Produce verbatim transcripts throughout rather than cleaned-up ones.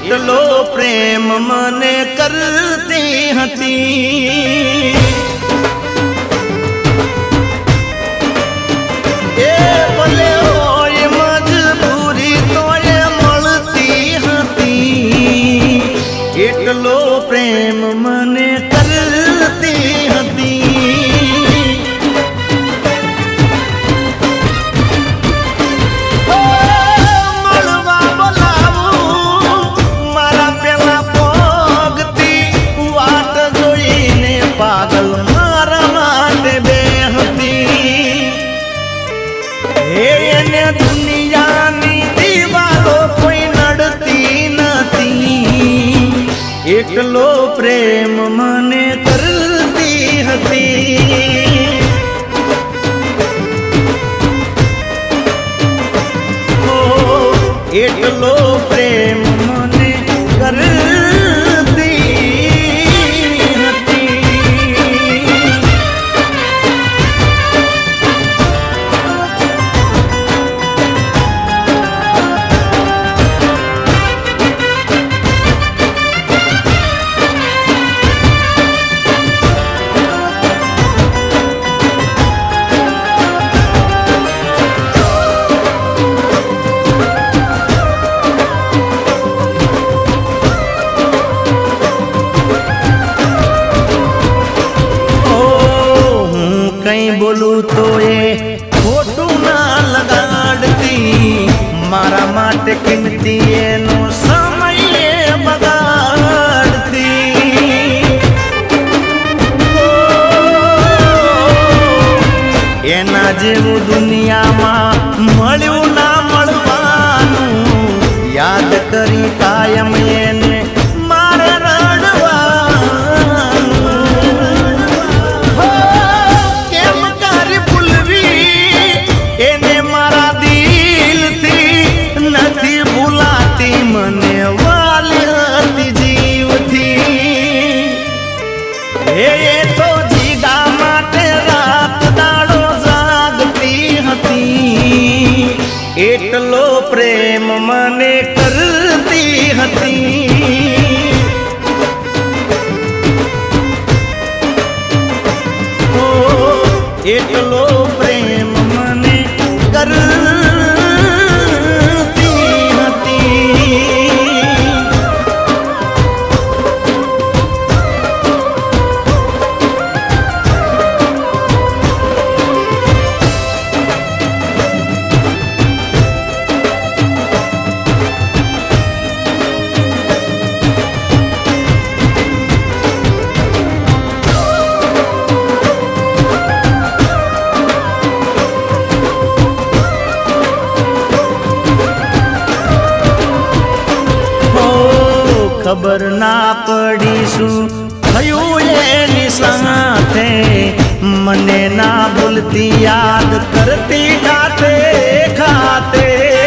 એટલો પ્રેમ મને કરતી હતી એ ભલે હોય મજબૂરી તો એ મળતી હતી એટલો પ્રેમ મને કરતી હતી મળવા બોલાવું મારા પેલા પગતી વાટ જોઈને પાગલ મારા માટે બે હતી એને દુનિયાની દીવાલો કોઈ નડતી નથી એટલો પ્રેમ મને કરતી હતી ઓ એટલો પ્રેમ મને કરતી હતી કઈ બોલું તો એ ખોટું ના લગાડતી મારા માટે કિંમતી એનો સમય બગાડતી એના જેવું દુનિયામાં મળ્યું ના મળવાનું યાદ કરી કાયમ એને મારે મને વાલી હતી જીવથી એ તો જીગા માટે રાત દાડો જાગતી હતી એટલો પ્રેમ મને કરતી હતી ઓ એટલો પ્રેમ મને કરતી ખબર ના પડી શું થયું એની સાથે મને ના ભૂલતી યાદ કરતી ખાતે ખાતે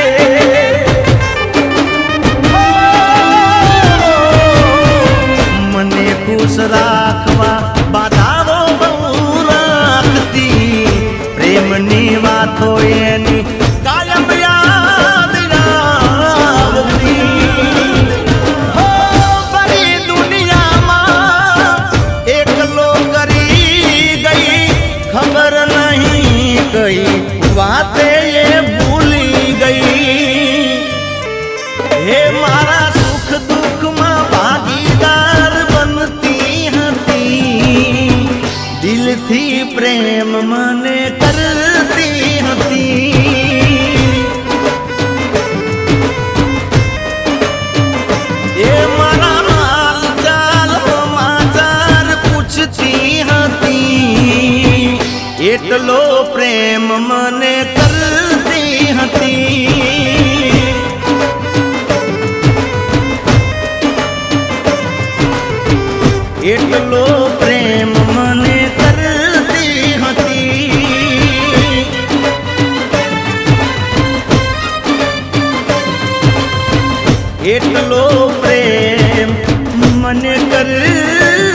મને ખુશ રાખવા બાધાઓ બહુ રાખતી પ્રેમની વાતો એની કાયમ યાદ રાખતી ખબર નહીં કઈ વાતે એ ભૂલી ગઈ હે મારા સુખ દુઃખમાં ભાગીદાર બનતી હતી દિલથી પ્રેમ મને કરતી હતી એ મારા હાલ ચાલ સમાચાર પૂછતી હતી એટલો પ્રેમ મને કરતી હતી એટલો પ્રેમ મને કરતી હતી એટલો પ્રેમ મને કરતી